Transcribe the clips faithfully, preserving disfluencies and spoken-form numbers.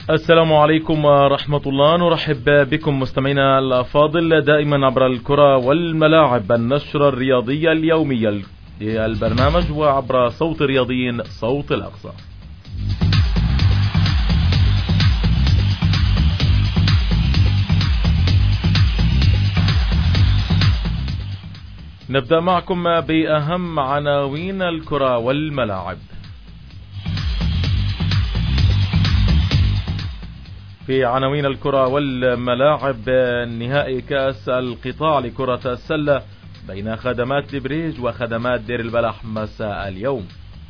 السلام عليكم ورحمة الله. نرحب بكم مستمعينا الأفاضل دائما عبر الكرة والملاعب، النشرة الرياضية اليومية للبرنامج، وعبر صوت الرياضيين صوت الأقصى. نبدأ معكم بأهم عناوين الكرة والملاعب. في عناوين الكرة والملاعب: نهائي كأس القطاع لكرة السلة بين خدمات البريج وخدمات دير البلح مساء اليوم.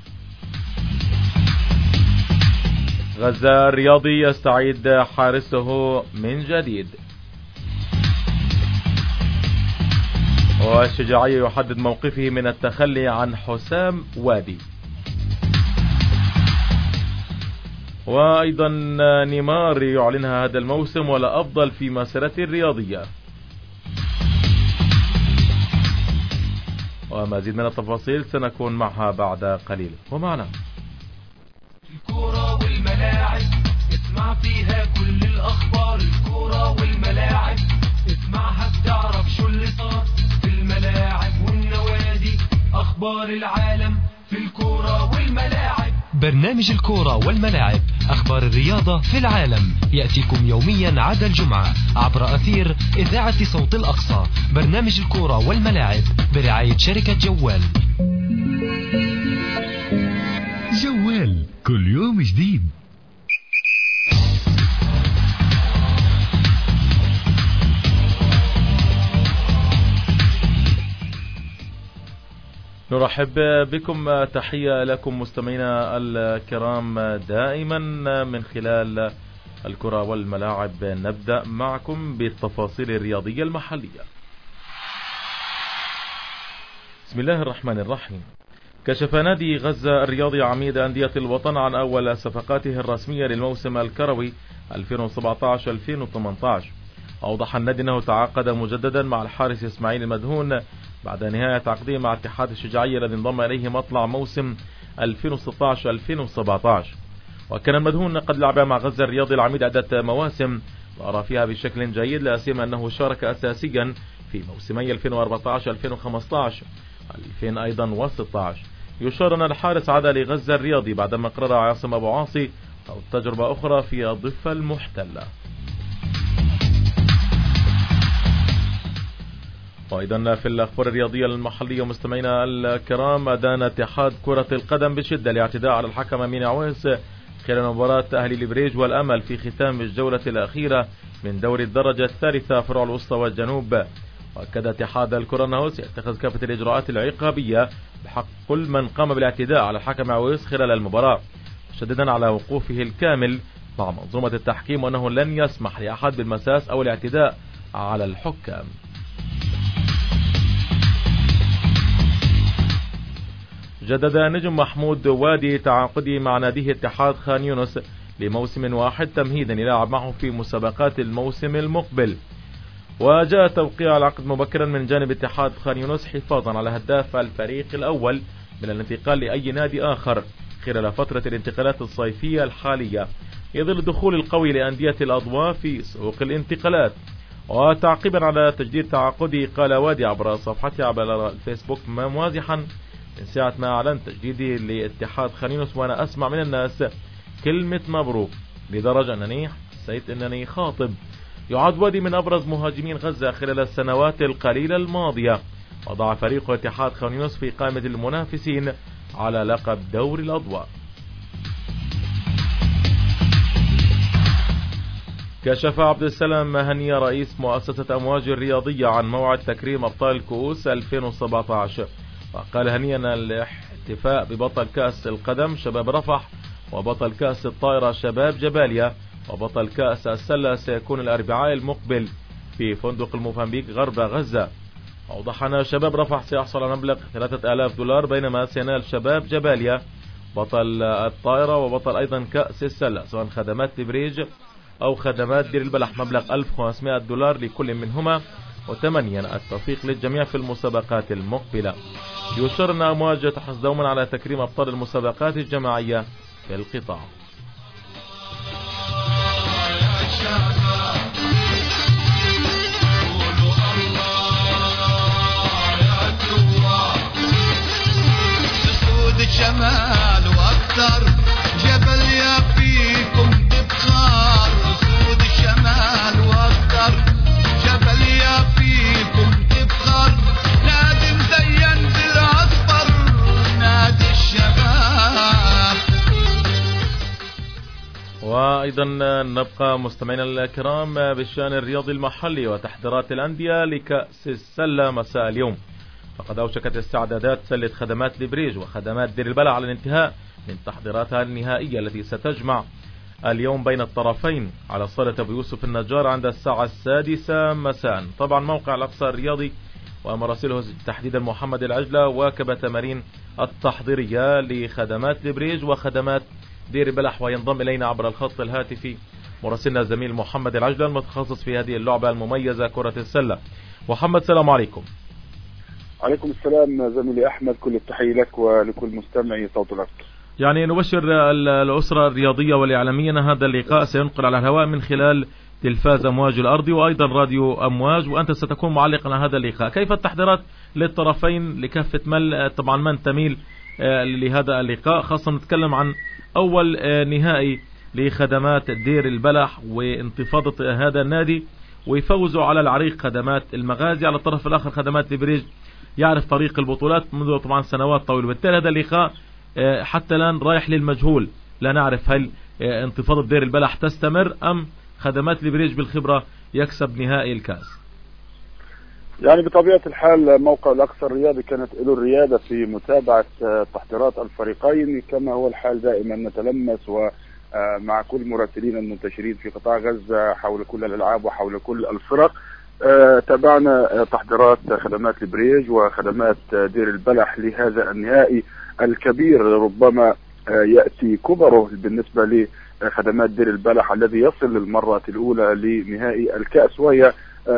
غزة الرياضي يستعيد حارسه من جديد. والشجاعية يحدد موقفه من التخلي عن حسام وادي. وأيضا نيمار يعلنها هذا الموسم ولا أفضل في مسيرته الرياضية. ومزيد من التفاصيل سنكون معها بعد قليل. ومعنا الكرة والملاعب، اسمع فيها كل الأخبار. الكرة والملاعب اسمعها بتعرف شو اللي صار في الملاعب والنوادي. أخبار العالم في الكرة والملاعب. برنامج الكرة والملاعب، أخبار الرياضة في العالم، يأتيكم يوميا عدا الجمعة عبر أثير إذاعة صوت الأقصى. برنامج الكرة والملاعب برعاية شركة جوال. جوال كل يوم جديد. نرحب بكم، تحية لكم مستمعينا الكرام دائما من خلال الكرة والملاعب. نبدأ معكم بالتفاصيل الرياضية المحلية. بسم الله الرحمن الرحيم. كشف نادي غزة الرياضي عميد أندية الوطن عن أول صفقاته الرسمية للموسم الكروي ألفين وسبعة عشر ألفين وثمانية عشر. أوضح النادي أنه تعاقد مجددا مع الحارس إسماعيل المدهون بعد نهاية عقده مع اتحاد الشجاعية الذي انضم إليه مطلع موسم ألفين وستة عشر ألفين وسبعة عشر. وكان المدهون قد لعب مع غزة الرياضي العميد عدة مواسم وأرى فيها بشكل جيد، لا سيما أنه شارك أساسيا في موسمي ألفين وأربعة عشر ألفين وخمسة عشر ألفين أيضا وستة عشر. يشار أن الحارس عاد لغزة الرياضي بعدما قرر عاصم أبو عاصي أو تجربة أخرى في الضفة المحتلة. وأيضا في الأخبار الرياضية المحلية مستمعينا الكرام، أدان اتحاد كرة القدم بشدة الاعتداء على الحكم أمين عويس خلال مباراة أهلي البريج والأمل في ختام الجولة الأخيرة من دوري الدرجة الثالثة فروع الوسطى والجنوب. وأكد اتحاد الكرة أنه سيتخذ كافة الإجراءات العقابية بحق كل من قام بالاعتداء على الحكم عويس خلال المباراة، مشددا على وقوفه الكامل مع منظومة التحكيم وأنه لن يسمح لأحد بالمساس أو الاعتداء على الحكام. جدد نجم محمود وادي تعاقده مع ناديه اتحاد خان يونس لموسم واحد تمهيدا يلعب معه في مسابقات الموسم المقبل. وجاء توقيع العقد مبكرا من جانب اتحاد خان يونس حفاظا على هداف الفريق الأول من الانتقال لأي نادي آخر خلال فترة الانتقالات الصيفية الحالية، يظل الدخول القوي لأندية الأضواء في سوق الانتقالات. وتعقيبا على تجديد تعاقده قال وادي عبر صفحته عبر الفيسبوك موازحا: من ساعة ما أعلن تجديدي لاتحاد خان يونس وأنا أسمع من الناس كلمة مبروك لدرجة أنني حسيت أنني خاطب. يعد وادي من أبرز مهاجمين غزة خلال السنوات القليلة الماضية، وضع فريق اتحاد خان يونس في قائمة المنافسين على لقب دوري الأضواء. كشف عبد السلام هنية رئيس مؤسسة أمواج الرياضية عن موعد تكريم أبطال الكؤوس ألفين وسبعة عشر. وقال هنية أن الاحتفاء ببطل كأس القدم شباب رفح وبطل كأس الطائرة شباب جباليا وبطل كأس السلة سيكون الأربعاء المقبل في فندق الموفنبيك غرب غزة. أوضح أن شباب رفح سيحصل على مبلغ ثلاثة آلاف دولار، بينما سينال شباب جباليا بطل الطائرة وبطل أيضا كأس السلة سواء خدمات تبريج أو خدمات دير البلح مبلغ ألف وخمسمائة دولار لكل منهما، وثمانيا التوفيق للجميع في المسابقات المقبلة. يشير أن أمواج تحرص دوما على تكريم أبطال المسابقات الجماعية في القطاع. وأيضا نبقى مستمعينا الكرام بالشأن الرياضي المحلي وتحضيرات الأندية لكأس السلة مساء اليوم. فقد أوشكت استعدادات سلة خدمات لبريج وخدمات دير البلح على الانتهاء من تحضيراتها النهائية التي ستجمع اليوم بين الطرفين على صالة أبو يوسف النجار عند الساعة السادسة مساء. طبعا موقع الأقصى الرياضي ومراسله تحديدا محمد العجلة واكب تمارين التحضيرية لخدمات لبريج وخدمات دير البلح. وينضم إلينا عبر الخط الهاتفي مراسلنا الزميل محمد العجلة المتخصص في هذه اللعبة المميزة كرة السلة. محمد السلام عليكم. عليكم السلام زميلي أحمد، كل التحية لك ولكل مستمعي صوت الأرض. يعني نبشر الأسرة الرياضية والإعلامية أن هذا اللقاء سينقل على الهواء من خلال تلفاز أمواج الأرض وأيضا راديو أمواج، وأنت ستكون معلقا على هذا اللقاء. كيف التحضيرات للطرفين لكافة مل طبعا من تميل لهذا اللقاء، خاصة نتكلم عن أول نهائي لخدمات دير البلح وانتفاضة هذا النادي ويفوزوا على العريق خدمات المغازي، على الطرف الآخر خدمات لبريج يعرف طريق البطولات منذ طبعا سنوات طويلة. بالتالي هذا اللقاء حتى الآن رايح للمجهول، لا نعرف هل انتفاضة دير البلح تستمر أم خدمات لبريج بالخبرة يكسب نهائي الكاس. يعني بطبيعة الحال موقع الأقصى الرياضي كانت له الريادة في متابعة تحضيرات الفريقين كما هو الحال دائما، نتلمس ومع كل مراسلين المنتشرين في قطاع غزة حول كل الألعاب وحول كل الفرق. تابعنا تحضيرات خدمات لبريج وخدمات دير البلح لهذا النهائي الكبير، ربما يأتي كبره بالنسبة لخدمات دير البلح الذي يصل للمرة الأولى لنهائي الكأس، وهي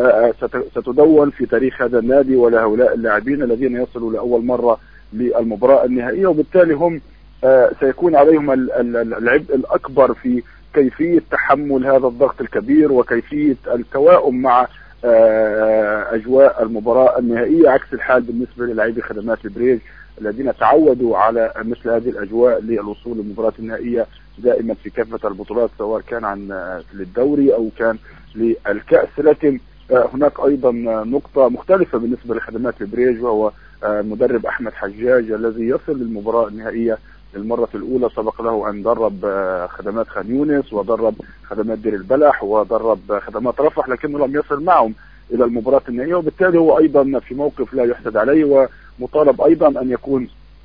ستدون في تاريخ هذا النادي ولهؤلاء اللاعبين الذين يصلوا لأول مرة للمباراة النهائية، وبالتالي هم سيكون عليهم العبء الأكبر في كيفية تحمل هذا الضغط الكبير وكيفية التواؤم مع أجواء المباراة النهائية، عكس الحال بالنسبة للاعبي خدمات البريج الذين تعودوا على مثل هذه الأجواء للوصول للمباراة النهائية دائما في كافة البطولات سواء كان عن للدوري أو كان للكأس. لكن هناك أيضا نقطة مختلفة بالنسبة لخدمات البريج، وهو مدرب أحمد حجاج الذي يصل للمباراة النهائية للمرة الأولى. سبق له أن درب خدمات خان يونس ودرب خدمات دير البلح ودرب خدمات رفح، لكنه لم يصل معهم إلى المباراة النهائية، وبالتالي هو أيضا في موقف لا يحسد عليه ومطالب أيضا أن يكون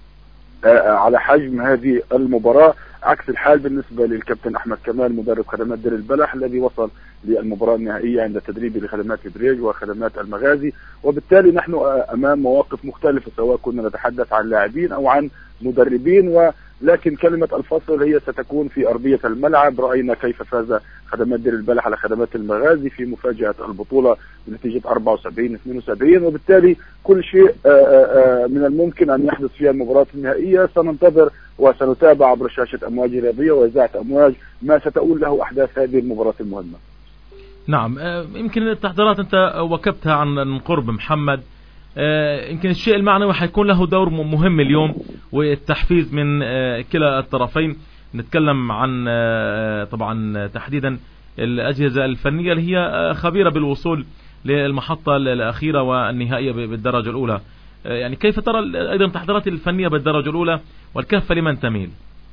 على حجم هذه المباراة، عكس الحال بالنسبة للكابتن أحمد كمال مدرب خدمات دير البلح الذي وصل للمباراة النهائية عند تدريبه لخدمات البريج وخدمات المغازي. وبالتالي نحن أمام مواقف مختلفة سواء كنا نتحدث عن لاعبين أو عن مدربين، ولكن كلمة الفصل هي ستكون في أرضية الملعب. رأينا كيف فاز خدمات دير البلح على خدمات المغازي في مفاجأة البطولة بنتيجة أربعة وسبعين اثنين وسبعين، وبالتالي كل شيء من الممكن أن يحدث فيها المباراة النهائية. سننتظر وسنتابع عبر شاشة أمواج رياضية وإذاعة أمواج ما ستؤول له أحداث هذه المباراة المهمة. نعم، يمكن التحضيرات أنت وكبتها عن قرب محمد، يمكن الشيء المعنوي حيكون له دور مهم اليوم والتحفيز من كلا الطرفين. نتكلم عن طبعا تحديدا الأجهزة الفنية اللي هي خبيرة بالوصول للمحطة الأخيرة والنهائية بالدرجة الأولى. يعني كيف ترى أيضا التحضيرات الفنية بالدرجة الأولى والكافة لمن تميل؟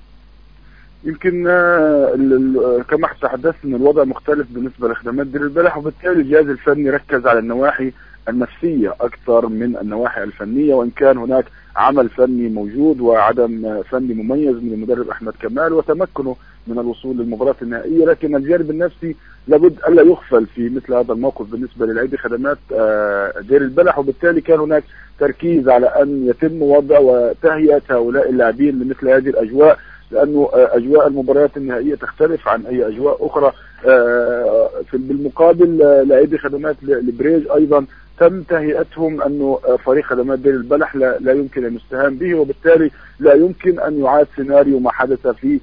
يمكن كما تحدثت ان الوضع مختلف بالنسبة لخدمات دير البلح، وبالتالي الجهاز الفني ركز على النواحي النفسية أكثر من النواحي الفنية، وإن كان هناك عمل فني موجود وعدم فني مميز من المدرب أحمد كمال وتمكنه من الوصول للمباراة النهائية، لكن الجانب النفسي لابد ألا يغفل في مثل هذا الموقف بالنسبة للاعبي خدمات دير البلح، وبالتالي كان هناك تركيز على أن يتم وضع وتهيئة هؤلاء اللاعبين لمثل هذه الأجواء، لأنه أجواء المباريات النهائية تختلف عن أي أجواء أخرى. في بالمقابل لاعبي خدمات البريج أيضا تم تهيئتهم أنه فريق خدمات دير البلح لا, لا يمكن أن يستهان به، وبالتالي لا يمكن أن يعاد سيناريو ما حدث في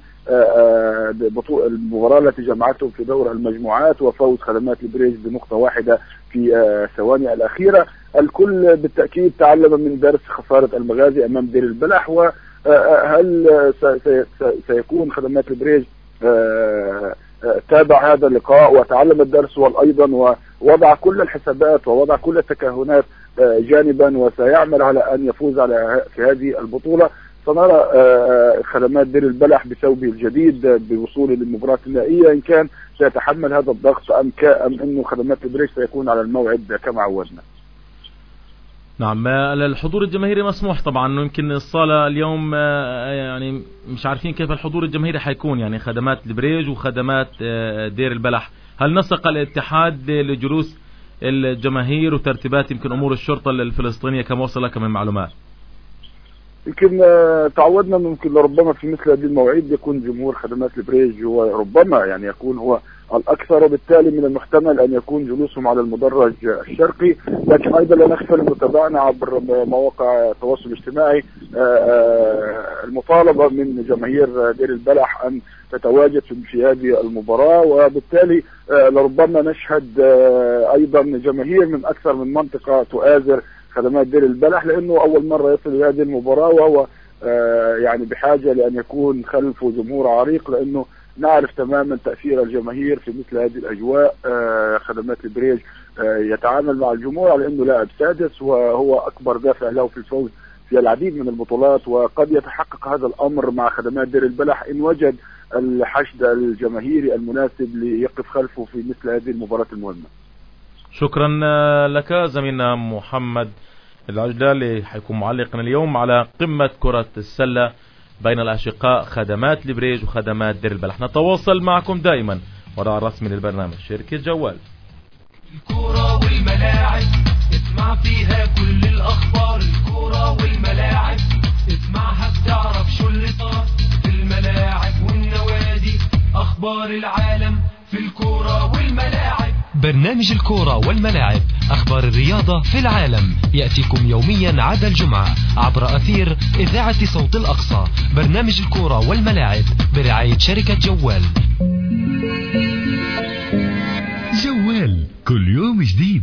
المباراة التي جمعتهم في دور المجموعات وفوز خدمات البريج بنقطة واحدة في ثواني الأخيرة. الكل بالتأكيد تعلم من درس خسارة المغازي أمام دير البلح، وهل سيكون خدمات البريج تابع هذا اللقاء وتعلم الدرس والأيضا ووضع كل الحسابات ووضع كل التكهنات جانبا وسيعمل على أن يفوز على في هذه البطولة. سنرى خدمات دير البلح بثوبه الجديد بوصوله للمباراة النهائية، إن كان سيتحمل هذا الضغط أم أم إنه خدمات البريج سيكون على الموعد كما عودنا. نعم، الحضور الجماهيري مسموح طبعا، يمكن الصالة اليوم يعني مش عارفين كيف الحضور الجماهيري حيكون، يعني خدمات البريج وخدمات دير البلح. هل نسق الاتحاد لجلوس الجماهير وترتيبات يمكن أمور الشرطة الفلسطينية كما وصل لك من معلومات؟ يمكن تعودنا انه يمكن ربما في مثل هذه المواعيد يكون جمهور خدمات البريج هو ربما يعني يكون هو الاكثر، وبالتالي من المحتمل ان يكون جلوسهم على المدرج الشرقي، لكن ايضا لا نغفل انه تابعنا عبر مواقع التواصل الاجتماعي المطالبه من جماهير دير البلح ان تتواجد في هذه المباراه، وبالتالي لربما نشهد ايضا جماهير من اكثر من منطقه تؤازر خدمات دير البلح، لانه اول مره يصل الى هذه المباراه وهو آه يعني بحاجه لان يكون خلفه جمهور عريق، لانه نعرف تماما تاثير الجماهير في مثل هذه الاجواء. آه خدمات البريج آه يتعامل مع الجمهور على انه لاعب سادس وهو اكبر دافع له في الفوز في العديد من البطولات، وقد يتحقق هذا الامر مع خدمات دير البلح ان وجد الحشد الجماهيري المناسب ليقف خلفه في مثل هذه المباراه المهمه. شكرا لك زميلنا محمد العجلة اللي حيكون معلقنا اليوم على قمة كرة السلة بين الأشقاء خدمات البريج وخدمات دير البلح. نتواصل معكم دائما وراء الرسمي للبرنامج شركة جوال. الكرة والملاعب اسمع فيها كل الأخبار، الكرة والملاعب اسمعها بتعرف شو اللي صار في الملاعب والنوادي، أخبار العالم في الكرة والملاعب. برنامج الكورة والملاعب، أخبار الرياضة في العالم، يأتيكم يوميا عدا الجمعة عبر أثير إذاعة صوت الأقصى. برنامج الكورة والملاعب برعاية شركة جوال. جوال كل يوم جديد.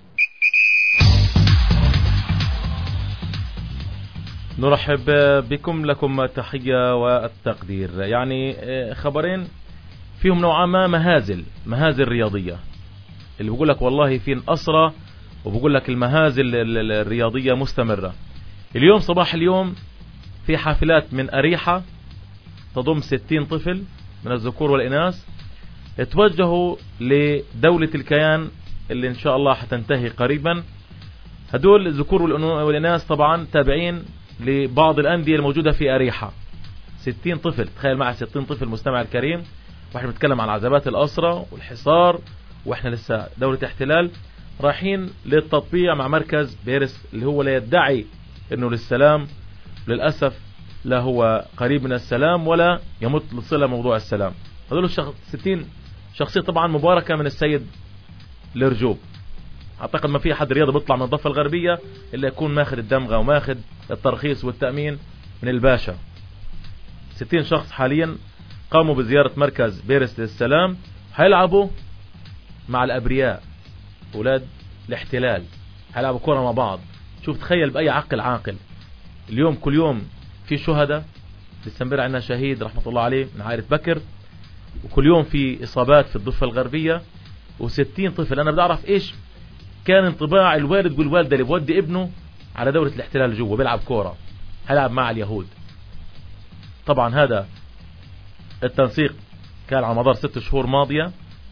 نرحب بكم، لكم تحية والتقدير. يعني خبرين فيهم نوعا ما مهازل مهازل رياضية، اللي بيقول لك والله في أسرة وبقول لك المهازل الرياضية مستمرة. اليوم صباح اليوم في حافلات من أريحة تضم ستين طفل من الذكور والإناث اتوجهوا لدولة الكيان اللي إن شاء الله حتنتهي قريبا. هدول الذكور والإناث طبعا تابعين لبعض الأندية الموجودة في أريحة. ستين طفل، تخيل معي ستين طفل مستمع الكريم، واحنا بنتكلم عن عذابات الأسرة والحصار واحنا لسه دولة احتلال، رايحين للتطبيع مع مركز بيرس اللي هو لا يدعي انه للسلام، للأسف لا هو قريب من السلام ولا يمت لصلة موضوع السلام. هذول الشخص ستين شخصية طبعا مباركة من السيد الرجوب. اعتقد ما في احد رياضي بيطلع من الضفة الغربية الا يكون ماخذ الدمغة وماخذ الترخيص والتأمين من الباشا. ستين شخص حاليا قاموا بزيارة مركز بيرس للسلام، هيلعبوا مع الأبرياء أولاد الاحتلال، هيلعبوا كرة مع بعض. شوف تخيل بأي عقل عاقل. اليوم كل يوم في شهداء، لسه امبارح عندنا شهيد رحمة الله عليه من عائلة بكر، وكل يوم في إصابات في الضفة الغربية، وستين طفل. أنا بدي أعرف إيش كان انطباع الوالد والوالدة اللي بودي ابنه على دولة الاحتلال جوا بيلعب كورة، هيلعب مع اليهود. طبعا هذا التنسيق كان على مدار ست شهور ماضية،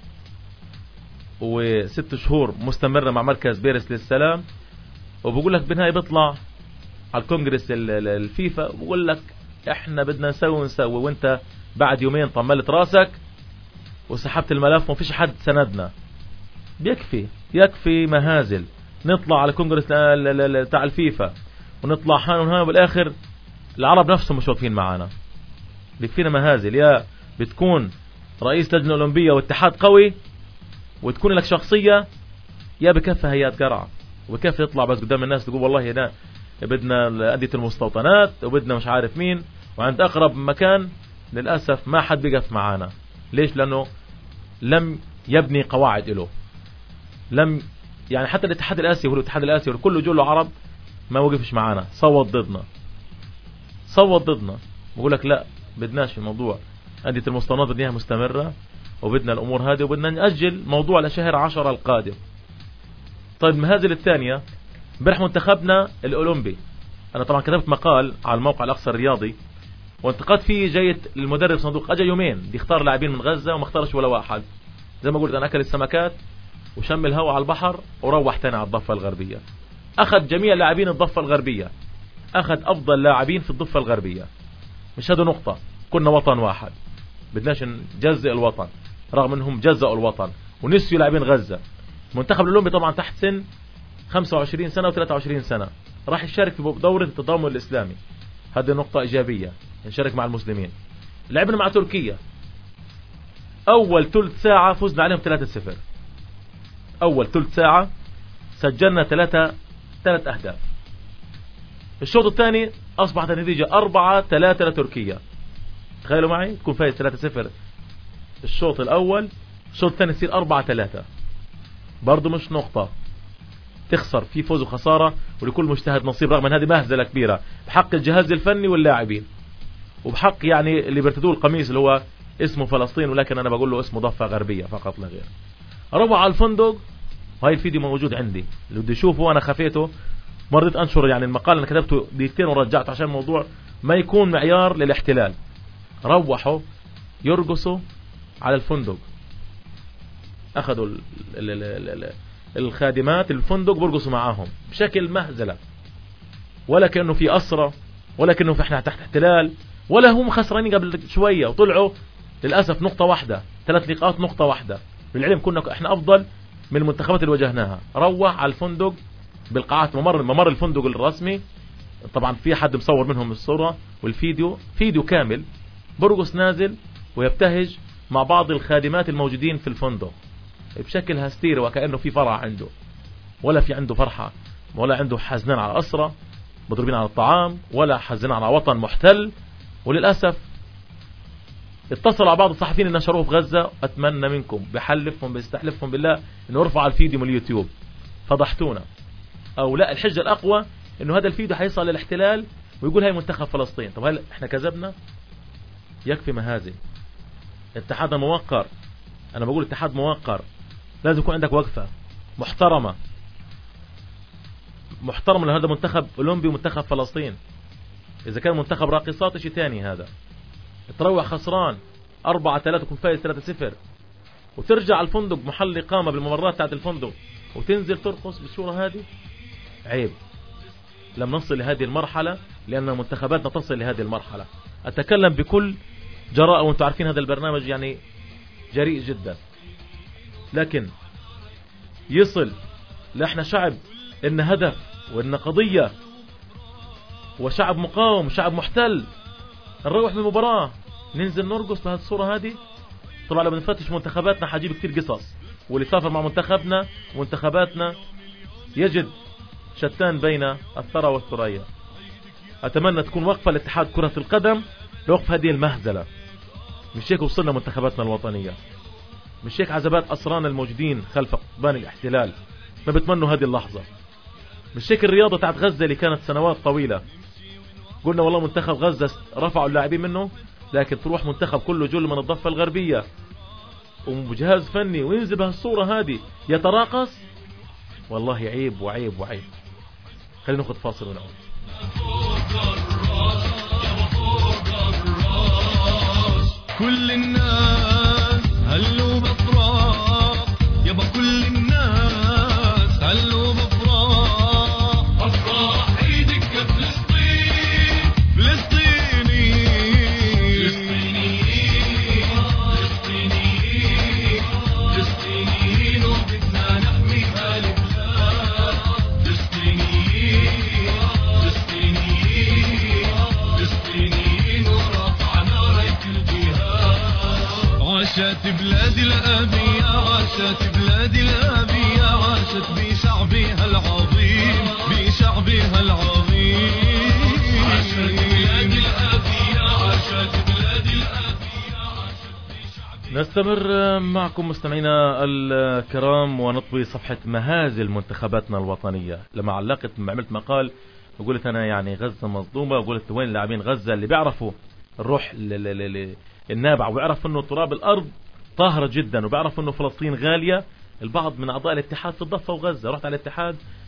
وست شهور مستمرة مع مركز بيرس للسلام. وبقول لك بالنهاية بيطلع على الكونغرس الفيفا وبقول لك احنا بدنا نسوي ونسوي، وانت بعد يومين طملت راسك وسحبت الملف ومفيش حد سندنا. بيكفي يكفي مهازل. نطلع على الكونغرس تاع الفيفا ونطلع هان وهان، وبالاخر العرب نفسهم مش واقفين معانا. بيكفينا مهازل. يا بتكون رئيس لجنة أولمبية واتحاد قوي وتكون لك شخصية، يا بكفها هيات قرع وبكفي يطلع بس قدام الناس تقول والله هنا بدنا أندية المستوطنات وبدنا مش عارف مين، وعند أقرب مكان للأسف ما حد بيقف معانا. ليش؟ لأنه لم يبني قواعد له، لم يعني حتى الاتحاد الآسيوي والاتحاد الآسيوي كله جوله عرب ما وقفش معانا، صوت ضدنا صوت ضدنا. بقول لك لا بدناش الموضوع أندية المستوطنات بدناها مستمرة، وبدنا الأمور هذه، وبدنا نأجل موضوع لشهر عشرة القادم. طيب المهازل الثانية، امبارح منتخبنا الأولمبي أنا طبعا كتبت مقال على الموقع الأقصى الرياضي وانتقدت فيه جيد المدرب صندوق. أجا يومين دي اختار لاعبين من غزة وما اختارش ولا واحد. زي ما قلت أنا أكل السمكات وشم الهواء على البحر وروح تاني على الضفة الغربية. أخذ جميع لاعبين الضفة الغربية، أخذ أفضل لاعبين في الضفة الغربية. مش هذا نقطة، كنا وطن واحد، بدناش نجزء الوطن رغم أنهم جزأوا الوطن ونسيوا لاعبين غزة. منتخب الأولمبي طبعا تحت سن خمسة وعشرين سنة وثلاثة وعشرين سنة راح يشارك في دورة التضامن الإسلامي. هذه نقطة إيجابية، نشارك مع المسلمين. لعبنا مع تركيا، أول ثلث ساعة فزنا عليهم ثلاثة صفر. أول ثلث ساعة سجلنا ثلاثة ثلاث أهداف. الشوط الثاني أصبحت النتيجة أربعة ثلاثة لتركيا. تخيلوا معي تكون فايز ثلاثة صفر الشوط الأول، الشوط الثاني يصير أربعة ثلاثة. برضو مش نقطة، تخسر في فوز وخسارة ولكل مجتهد نصيب، رغم أن هذه مهزلة كبيرة بحق الجهاز الفني واللاعبين وبحق يعني اللي بيرتدوا القميص اللي هو اسمه فلسطين، ولكن أنا بقول له اسمه ضفة غربية فقط لا غير. روح على الفندق، وهي الفيديو موجود عندي اللي بده يشوفه. أنا خفيته ما رضيت أنشر يعني المقال، أنا كتبته دقيقتين ورجعت عشان الموضوع ما يكون معيار للاحتلال. روحوا يرقصوا على الفندق، أخذوا ال ال ال ال الخادمات الفندق برقصوا معاهم بشكل مهزلة، ولا كأنه في أسرة ولا كأنه في احنا تحت احتلال، ولا هم خسرانين قبل شوية وطلعوا للأسف نقطة واحدة، ثلاث نقاط نقطة واحدة. بالعلم كنا احنا أفضل من المنتخبات اللي واجهناها. روح على الفندق بالقاعات، ممر ممر الفندق الرسمي، طبعا في حد مصور منهم الصورة والفيديو، فيديو كامل برقص نازل ويبتهج مع بعض الخادمات الموجودين في الفندق بشكل هستيري وكأنه في فرح عنده، ولا في عنده فرحة، ولا عنده حزنان على أسرة مضربين على الطعام، ولا حزنان على وطن محتل. وللأسف اتصلوا على بعض الصحفيين اللي نشروه في غزة، أتمنى منكم بحلفهم بيستحلفهم بالله إنه ارفعوا الفيديو من اليوتيوب، فضحتونا. أو لا، الحجة الأقوى إنه هذا الفيديو حيصل للاحتلال ويقول هاي منتخب فلسطين. طب هل احنا كذبنا؟ يكفي مهازل. اتحاد موقر، أنا بقول اتحاد موقر، لازم يكون عندك وقفة محترمة محترمة لهذا منتخب أولمبي ومنتخب فلسطين. إذا كان منتخب راقصات شيء تاني. هذا تروح خسران أربعة ثلاثة وكون فايز ثلاثة صفر وترجع الفندق محل إقامة بالممرات تاعت الفندق وتنزل ترقص بالصورة هذه، عيب. لم نصل لهذه المرحلة لأن منتخباتنا تصل لهذه المرحلة. أتكلم بكل جراءة وانتم عارفين هذا البرنامج يعني جريء جدا، لكن يصل لإحنا شعب إن هدف وإن قضية وشعب مقاوم وشعب محتل، نروح من المباراة ننزل نرقص بهذه الصورة هذه. طبعا لما نفتش منتخباتنا حجيب كتير قصص، واللي سافر مع منتخبنا ومنتخباتنا يجد شتان بين الثرى والثريا. أتمنى تكون وقفة لاتحاد كرة القدم لوقف هذه المهزلة. مش هيك وصلنا منتخباتنا الوطنية، مش هيك عزبات أسرانا الموجودين خلف قضبان الاحتلال ما بتمنوا هذه اللحظة. مش هيك الرياضة تاعت غزة اللي كانت سنوات طويلة قلنا والله منتخب غزة رفعوا اللاعبين منه، لكن تروح منتخب كله جل من الضفة الغربية وجهاز فني وينزل بهالصورة هذه يتراقص. والله عيب وعيب وعيب. خلينا ناخذ فاصل ونعود. كل الناس هلوا بفراق، يابا كل الناس هلوا بفراق. افراح ايدك يا فلسطين، فلسطيني فلسطيني فلسطينيين وبدنا نحمي هالبلاد. فلسطينيين فلسطينيين فلسطينيين ورفعنا راية الجهاد. عاشت بلادي الأبي، عاشت بلادي الأبي، عاشت بشعبها العظيم، بشعبها العظيم. عاشت بلادي الأبي، عاشت بلادي الأبي، عاشت بشعبها. نستمر معكم مستمعينا الكرام ونطوي صفحة مهازل منتخباتنا الوطنية. لما علقت لما عملت مقال وقلت أنا يعني غزة مظلومة، وقلت وين لاعبين غزة اللي بيعرفوا الروح النابع وبيعرف انه تراب الارض طاهرة جدا وبيعرف انه فلسطين غالية. البعض من اعضاء الاتحاد في الضفة وغزة رحت على الاتحاد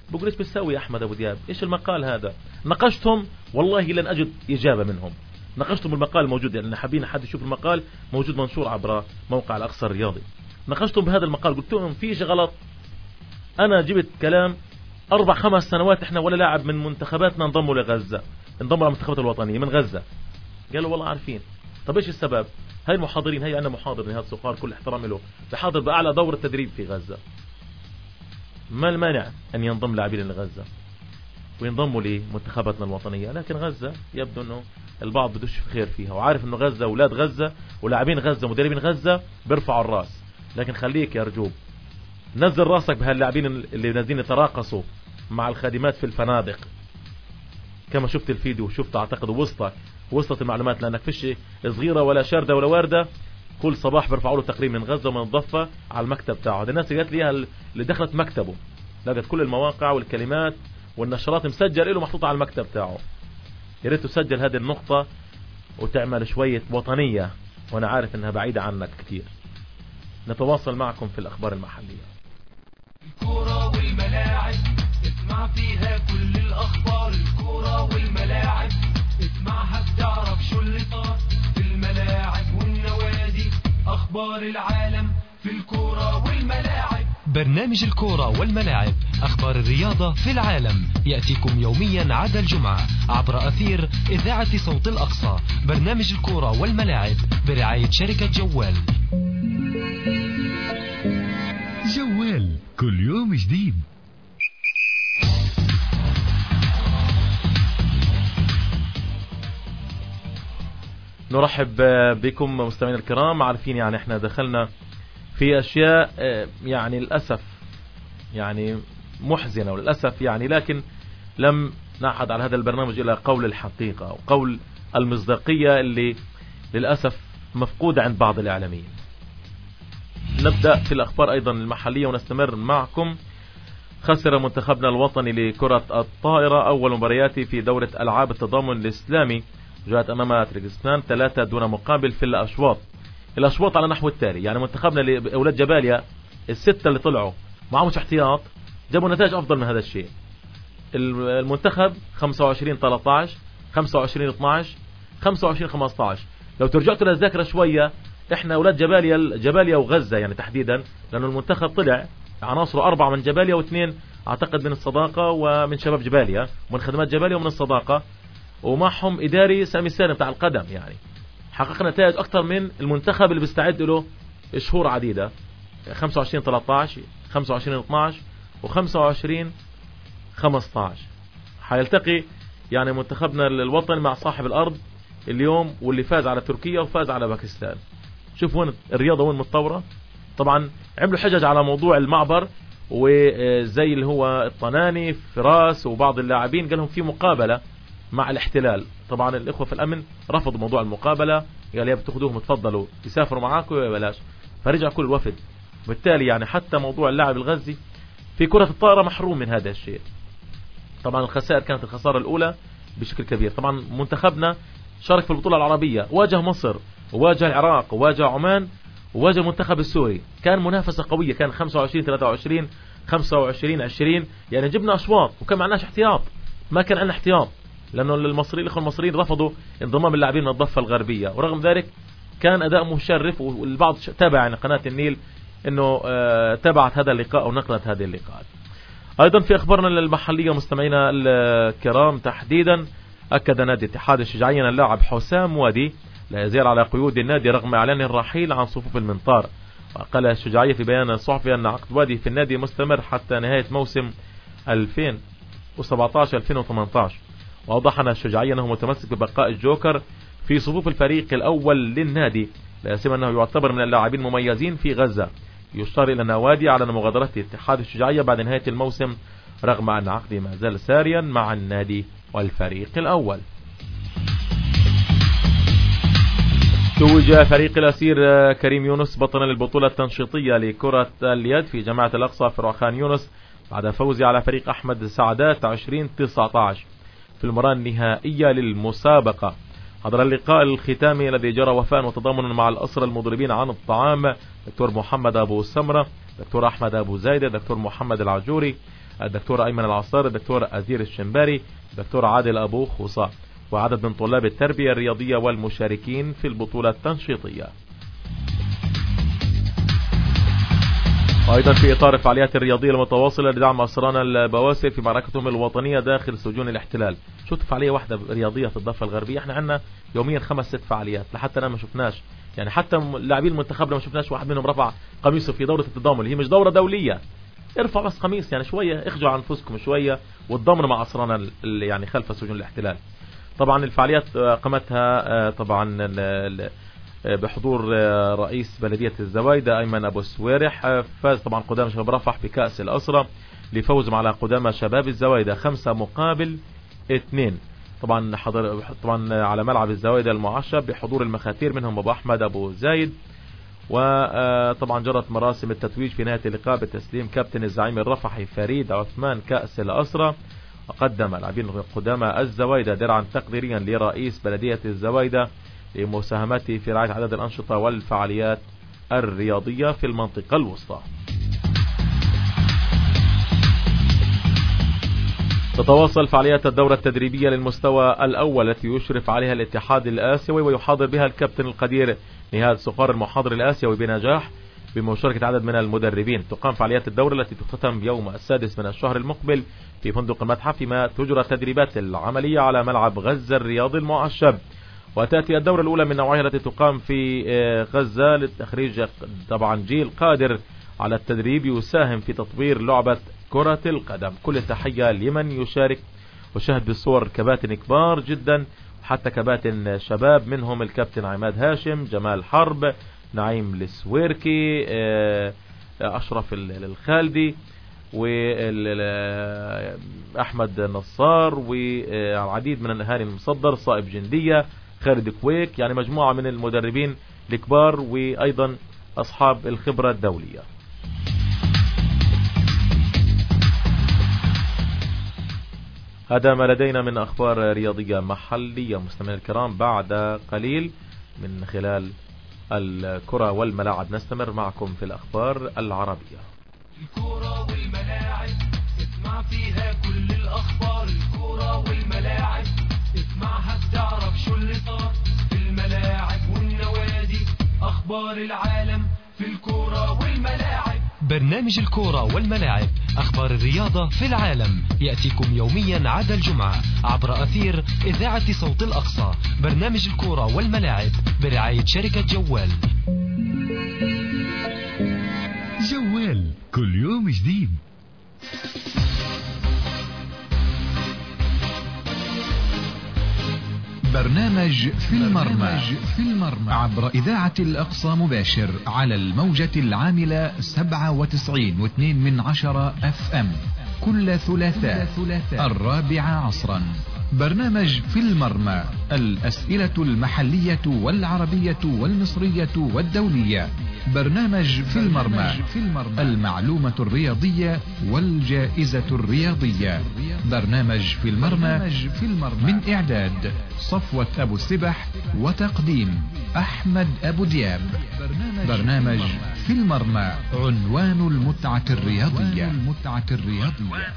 بقول ايش بتسوي يا احمد ابو دياب؟ ايش المقال هذا؟ ناقشتهم والله لن اجد اجابه منهم. ناقشتهم المقال الموجود، لان يعني حابين حد يشوف المقال موجود منشور عبر موقع الاقصى الرياضي. ناقشتهم بهذا المقال، قلت لهم فيش غلط. انا جبت كلام اربع خمس سنوات احنا ولا لاعب من منتخباتنا انضموا لغزه، انضموا للمنتخبات الوطنيه من غزه. قالوا والله عارفين. طب ايش السبب؟ هاي المحاضرين، هاي انا محاضر نهاد صقار كل احترامي له، بحاضر باعلى دور التدريب في غزه. ما المانع ان ينضم لاعبين لغزه وينضموا لمنتخباتنا الوطنيه؟ لكن غزه يبدو انه البعض بدوش خير فيها، وعارف انه غزه اولاد غزه ولاعبين غزه مدربين غزه بيرفعوا الراس. لكن خليك يا رجوب، نزل راسك بهاللاعبين اللي نازلين يتراقصوا مع الخادمات في الفنادق. كما شفت الفيديو وشفت اعتقد وسطك وصلت المعلومات، لانك فيش صغيره ولا شارده ولا وارده. كل صباح بيرفعوا له تقرير من غزه ومن الضفه على المكتب تاعه. هذه الناس اللي قالت لي اللي دخلت مكتبه لقت كل المواقع والكلمات والنشرات مسجل له محطوطه على المكتب تاعه. يا ريت تسجل هذه النقطه وتعمل شويه وطنيه، وانا عارف انها بعيده عنك كثير. نتواصل معكم في الاخبار المحليه. الكرة والملاعب اسمع فيها كل الاخبار. الكرة والملاعب اسمعها بتعرف شو اللي صار في الملاعب والنوادي. اخبار العالم في الكرة والملاعب. برنامج الكرة والملاعب، أخبار الرياضة في العالم، يأتيكم يوميا عدا الجمعة عبر أثير إذاعة صوت الأقصى. برنامج الكرة والملاعب برعاية شركة جوال. جوال كل يوم جديد. نرحب بكم مستمعينا الكرام. عارفين يعني احنا دخلنا في اشياء يعني للاسف يعني محزنه وللاسف يعني، لكن لم نعهد على هذا البرنامج الى قول الحقيقه وقول المصداقيه اللي للاسف مفقوده عند بعض الاعلاميين. نبدا في الاخبار ايضا المحليه ونستمر معكم. خسر منتخبنا الوطني لكره الطائره اول مبارياته في دوره العاب التضامن الاسلامي، جاءت امام تركستان ثلاثه دون مقابل في الاشواط. الاشواط على نحو التالي، يعني منتخبنا لاولاد جباليا السته اللي طلعوا معهم احتياط جابوا نتائج افضل من هذا الشيء. المنتخب خمسة وعشرين ثلاثة عشر، خمسة وعشرين اثني عشر، خمسة وعشرين خمسة عشر. لو ترجعتوا للذاكره شويه، احنا اولاد جباليا جباليا وغزه يعني تحديدا، لانه المنتخب طلع عناصره اربعه من جباليا واثنين اعتقد من الصداقه ومن شباب جباليا ومن خدمات جباليا ومن الصداقه، ومعهم اداري سامي سالم بتاع القدم. يعني حققنا نتائج اكثر من المنتخب اللي بيستعد له شهور عديده، خمسة وعشرين ثلاثة عشر، خمسة وعشرين اثني عشر وخمسة وعشرين خمسة عشر. حيلتقي يعني منتخبنا الوطني مع صاحب الارض اليوم، واللي فاز على تركيا وفاز على باكستان. شوف وين الرياضه وين متطوره. طبعا عملوا حجج على موضوع المعبر، وزي اللي هو الطناني فراس وبعض اللاعبين قالهم في مقابله مع الاحتلال. طبعا الاخوه في الامن رفضوا موضوع المقابله، قال يا بتاخذوهم تفضلوا يسافروا معاكم يا بلاش، فرجع كل الوفد. بالتالي يعني حتى موضوع اللاعب الغزي في كره الطائره محروم من هذا الشيء. طبعا الخسائر كانت الخساره الاولى بشكل كبير. طبعا منتخبنا شارك في البطوله العربيه، واجه مصر وواجه العراق وواجه عمان وواجه المنتخب السوري، كان منافسه قويه، كان خمسة وعشرين ثلاثة وعشرين خمسة وعشرين عشرين، يعني جبنا اشواط وكان معناش احتياط، ما كان عندنا احتياط لانه المصريين الاخوه المصريين رفضوا انضمام اللاعبين من الضفه الغربيه، ورغم ذلك كان اداء مشرف. والبعض تابع يعني قناه النيل انه آه تابعت هذا اللقاء او نقلت هذه اللقاءات. ايضا في اخبارنا المحليه مستمعينا الكرام تحديدا، اكد نادي اتحاد الشجاعيه ان اللاعب حسام وادي لا يزال على قيود النادي رغم اعلان الرحيل عن صفوف المنطار. وقال الشجاعيه في بيان صحفي ان عقد وادي في النادي مستمر حتى نهايه موسم ألفين وسبعة عشر ألفين وثمانية عشر. واوضح ان الشجاعيه انه متمسك ببقاء الجوكر في صفوف الفريق الاول للنادي، لا سيما انه يعتبر من اللاعبين المميزين في غزه. يشار الى النوادي على مغادره اتحاد الشجاعيه بعد نهايه الموسم رغم ان عقده ما زال ساريا مع النادي والفريق الاول. توج فريق الأسير كريم يونس بطلا للبطولة التنشيطية لكرة اليد في جامعة الأقصى في روخان يونس بعد فوزه على فريق أحمد سعدات عشرين تسعة عشر في المباراة النهائية للمسابقة. حضر اللقاء الختامي الذي جرى وفاء وتضامنا مع الأسرى المضربين عن الطعام دكتور محمد أبو سمرة، دكتور أحمد أبو زايدة، دكتور محمد العجوري، الدكتور أيمن العصار، الدكتور أزير الشمباري، الدكتور عادل أبو خوصة، وعدد من طلاب التربية الرياضية والمشاركين في البطولة التنشيطية. وأيضا في إطار الفعاليات الرياضية المتواصلة لدعم أسران البواسل في معركتهم الوطنية داخل سجون الاحتلال. شفت فعالية واحدة رياضية في الضفة الغربية؟ احنا عندنا يوميا خمس ست فعاليات، لحتى أنا ما شفناش، يعني حتى لاعبين المنتخب ما شفناش واحد منهم رفع قميصه في دورة التضامن اللي هي مش دورة دولية. ارفع بس قميص، يعني شوية اخجوا عن انفسكم شوية وتضامنوا مع أسران يعني خلف سجون الاحتلال. طبعا الفعاليات قامتها طبعا بحضور رئيس بلدية الزوايدة أيمن أبو السويرح. فاز طبعا قدامى شباب رفح بكأس الأسرة لفوزهم على قدامى شباب الزوايدة خمسة مقابل اثنين. طبعا حضر طبعا على ملعب الزوايدة المعشب بحضور المخاتير منهم أبو أحمد أبو زايد. وطبعا جرت مراسم التتويج في نهاية اللقاء بتسليم كابتن الزعيم الرفحي فريد عثمان كأس الأسرة. وقدم لاعبين قدامى الزوايدة درعا تقديريا لرئيس بلدية الزوايدة لمساهمته في رعاية عدد الأنشطة والفعاليات الرياضية في المنطقة الوسطى. تتواصل فعاليات الدورة التدريبية للمستوى الأول التي يشرف عليها الاتحاد الآسيوي ويحاضر بها الكابتن القدير نهاد صقار المحاضر الآسيوي بنجاح بمشاركة عدد من المدربين. تقام فعاليات الدورة التي تختتم يوم السادس من الشهر المقبل في فندق المتحف، فيما تجرى التدريبات العملية على ملعب غزة الرياضي المعشب. وتأتي الدورة الأولى من نوعها التي تقام في غزة للتخريج طبعا جيل قادر على التدريب يساهم في تطوير لعبة كرة القدم. كل التحية لمن يشارك، وشاهد بالصور كباتن كبار جدا حتى كباتن شباب منهم الكابتن عماد هاشم، جمال حرب، نعيم السويركي، أشرف الخالدي، وأحمد نصار، والعديد من الأهالي المصدر، صائب جندية، خالد كويك، يعني مجموعة من المدربين الكبار وأيضا أصحاب الخبرة الدولية. هذا ما لدينا من أخبار رياضية محلية مستمعينا الكرام. بعد قليل من خلال الكرة والملاعب نستمر معكم في الأخبار العربية. الكرة والملاعب اسمع فيها كل الأخبار. الكرة والملاعب اسمعها بتعرف شو اللي صار في الملاعب والنوادي. أخبار العالم في الكرة والملاعب. برنامج الكرة والملاعب، أخبار الرياضة في العالم، يأتيكم يوميا عدا الجمعة عبر أثير إذاعة صوت الأقصى. برنامج الكرة والملاعب برعاية شركة جوال. جوال كل يوم جديد. برنامج في المرمى في المرمى عبر إذاعة الأقصى مباشر على الموجة العاملة سبعة وتسعين واثنين من عشرة اف ام كل ثلاثاء الرابعة عصرا. برنامج في المرمى، الأسئلة المحلية والعربية والمصرية والدولية. برنامج في المرمى، المعلومة الرياضية والجائزة الرياضية. برنامج في المرمى من إعداد صفوة أبو السبح وتقديم أحمد أبو دياب. برنامج في المرمى، عنوان المتعة الرياضية. المتعة الرياضية.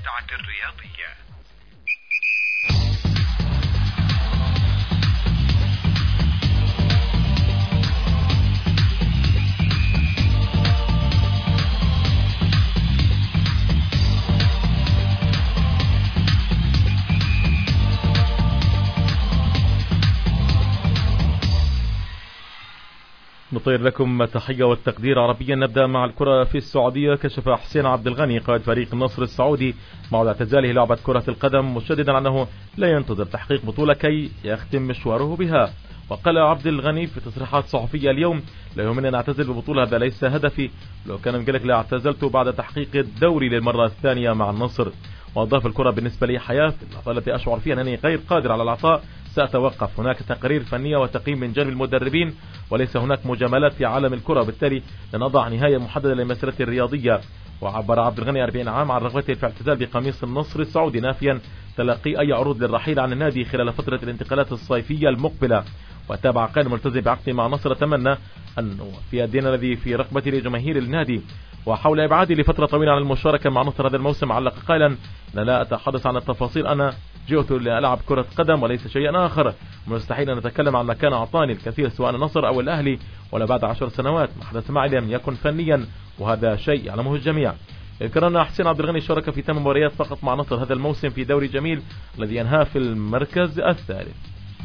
نطير لكم تحية والتقدير عربيا. نبدأ مع الكرة في السعودية. كشف حسين عبد الغني قائد فريق النصر السعودي مع اعتزاله لعبة كرة القدم، مشددا أنه لا ينتظر تحقيق بطولة كي يختم مشواره بها. وقال عبد الغني في تصريحات صحفية اليوم: لا يهمني أن أعتزل ببطولة، هذا ليس هدفي، لو كان من قلق لاعتزلت بعد تحقيق الدوري للمرة الثانية مع النصر. وأضاف: الكرة بالنسبة لي حياة، في اللحظة التي أشعر فيها أنني غير قادر على العطاء سأتوقف. هناك تقارير فنية وتقييم من جانب المدربين، وليس هناك مجاملات في عالم الكرة، وبالتالي لن أضع نهاية محددة لمسيرتي الرياضية. وعبر عبد الغني أربعين عام عن رغبته في الاعتزال بقميص النصر السعودي، نافيا تلقي أي عروض للرحيل عن النادي خلال فترة الانتقالات الصيفية المقبلة. وتابع قائد ملتزم بعقده مع النصر: أتمنى أن في الدين الذي في رقبتي لجماهير النادي وحول إبعادي لفترة طويلة عن المشاركة مع نصر هذا الموسم علق قائلا: أنا لا أتحدث عن التفاصيل، أنا جئت لألعب كرة قدم وليس شيئا آخر. مستحيل أن نتكلم عن مكان أعطاني الكثير سواء النصر أو الأهلي، ولا بعد عشر سنوات ما حدث معي لم يكن فنيا، وهذا شيء يعلمه الجميع. ذكرنا حسين عبد الغني شارك في ثمان مباريات فقط مع نصر هذا الموسم في دوري جميل الذي أنهى في المركز الثالث.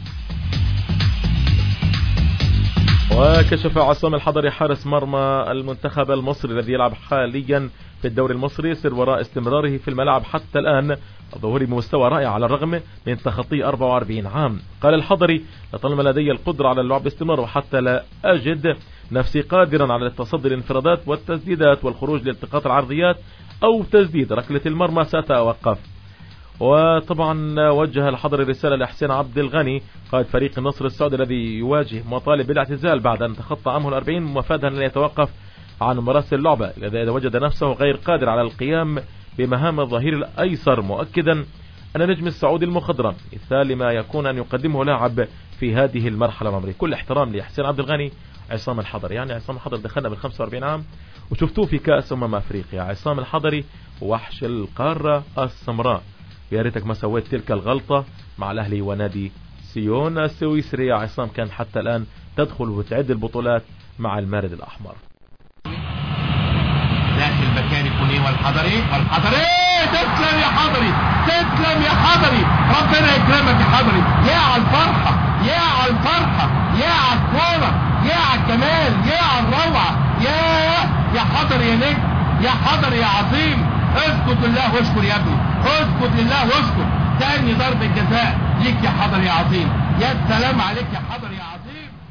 وكشف عصام الحضري حارس مرمى المنتخب المصري الذي يلعب حاليا في الدوري المصري سر وراء استمراره في الملعب حتى الآن، الظهور بمستوى رائع على الرغم من تخطي أربعة وأربعين عام. قال الحضري: لطالما لدي القدرة على اللعب باستمرار، وحتى لا أجد نفسي قادرا على التصدي للانفرادات والتسديدات والخروج لالتقاط العرضيات أو تسديد ركلة المرمى سأتوقف. وطبعا وجه الحضري رسالة لحسين عبد الغني قائد فريق النصر السعودي الذي يواجه مطالب بالاعتزال بعد أن تخطى عامه الأربعين، مفادا أن يتوقف عن ممارسة اللعبة إذا وجد نفسه غير قادر على القيام بمهام الظهير الأيسر، مؤكدا أن النجم السعودي المخضرم مثال لما يكون أن يقدمه لاعب في هذه المرحلة العمرية. كل احترام لحسين عبد الغني. عصام الحضري يعني عصام الحضري دخلنا بال خمسة وأربعين عام وشفتوه في كأس أمم أفريقيا. عصام الحضري وحش القارة السمراء، يا ريتك ما سويت تلك الغلطة مع الأهلي ونادي سيون السويسري يا عصام، كان حتى الآن تدخل وتعد البطولات مع المارد الأحمر. داخل بكاري كوني والحضري والحضري تسلم يا حضري، تسلم يا حضري، ربنا يكرمك يا حضري. يا على الفرحة، يا على الفرحة، يا على الكورة، يا على الجمال، يا على الروعة، يا يا حضري يا نجم، يا حضري يا عظيم. اسكت لله واشكر يا ابني، اسكت لله واشكر. تاني ضربة جزاء ليك يا حضري يا عظيم. يا سلام عليك يا حضري يا عظيم.